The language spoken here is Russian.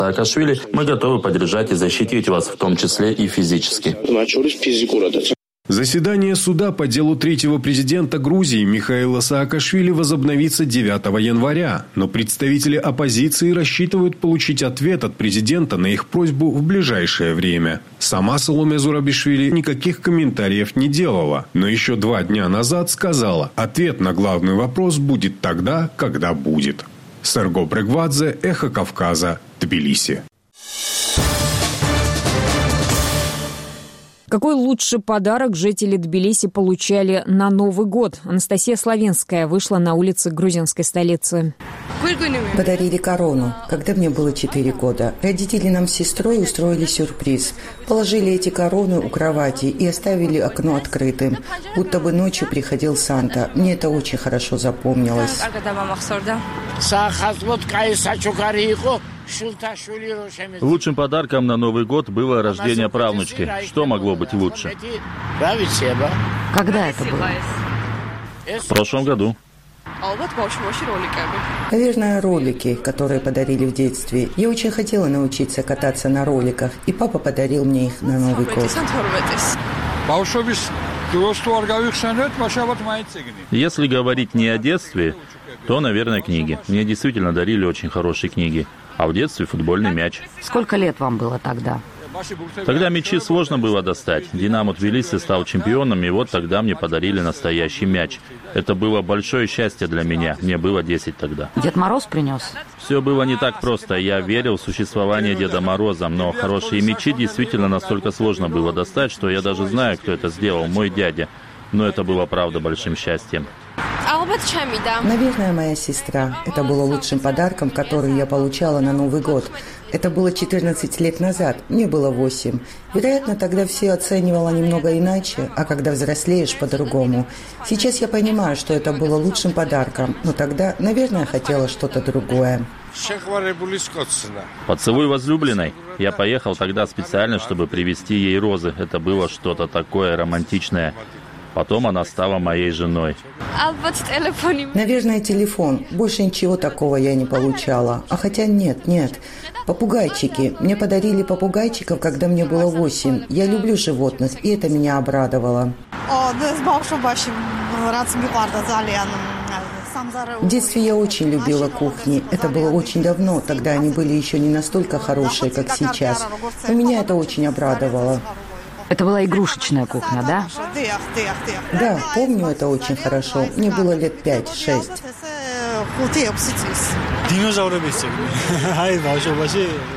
Саакашвили, мы готовы поддержать и защитить вас, в том числе и физически. Заседание суда по делу третьего президента Грузии Михаила Саакашвили возобновится 9 января, но представители оппозиции рассчитывают получить ответ от президента на их просьбу в ближайшее время. Сама Саломе Зурабишвили никаких комментариев не делала, но еще 2 дня назад сказала: ответ на главный вопрос будет тогда, когда будет. Серго Брегвадзе, Эхо Кавказа, Тбилиси. Какой лучший подарок жители Тбилиси получали на Новый год? Анастасия Славинская вышла на улицы грузинской столицы. Подарили корону, когда мне было 4 года. Родители нам с сестрой устроили сюрприз. Положили эти короны у кровати и оставили окно открытым. Будто бы ночью приходил Санта. Мне это очень хорошо запомнилось. Лучшим подарком на Новый год было рождение правнучки. Что могло быть лучше? Когда это было? В прошлом году. Наверное, ролики, которые подарили в детстве. Я очень хотела научиться кататься на роликах, и папа подарил мне их на Новый год. Если говорить не о детстве, то, наверное, книги. Мне действительно дарили очень хорошие книги. А в детстве футбольный мяч. Сколько лет вам было тогда? Тогда мячи сложно было достать. «Динамо» Тбилиси стал чемпионом, и вот тогда мне подарили настоящий мяч. Это было большое счастье для меня. Мне было 10 тогда. Дед Мороз принес? Все было не так просто. Я верил в существование Деда Мороза, но хорошие мячи действительно настолько сложно было достать, что я даже знаю, кто это сделал, мой дядя. Но это было, правда, большим счастьем. Наверное, моя сестра. Это было лучшим подарком, который я получала на Новый год. Это было 14 лет назад, мне было 8. Вероятно, тогда все оценивало немного иначе, а когда взрослеешь, по-другому. Сейчас я понимаю, что это было лучшим подарком, но тогда, наверное, хотела что-то другое. Поцелуй возлюбленной. Я поехал тогда специально, чтобы привезти ей розы. Это было что-то такое романтичное. Потом она стала моей женой. Наверное, телефон. Больше ничего такого я не получала. А хотя нет. Попугайчики. Мне подарили попугайчиков, когда мне было 8. Я люблю животных, и это меня обрадовало. В детстве я очень любила кухни. Это было очень давно. Тогда они были еще не настолько хорошие, как сейчас. Но меня это очень обрадовало. Это была игрушечная кухня, да? Да, помню это очень хорошо. Мне было лет 5-6.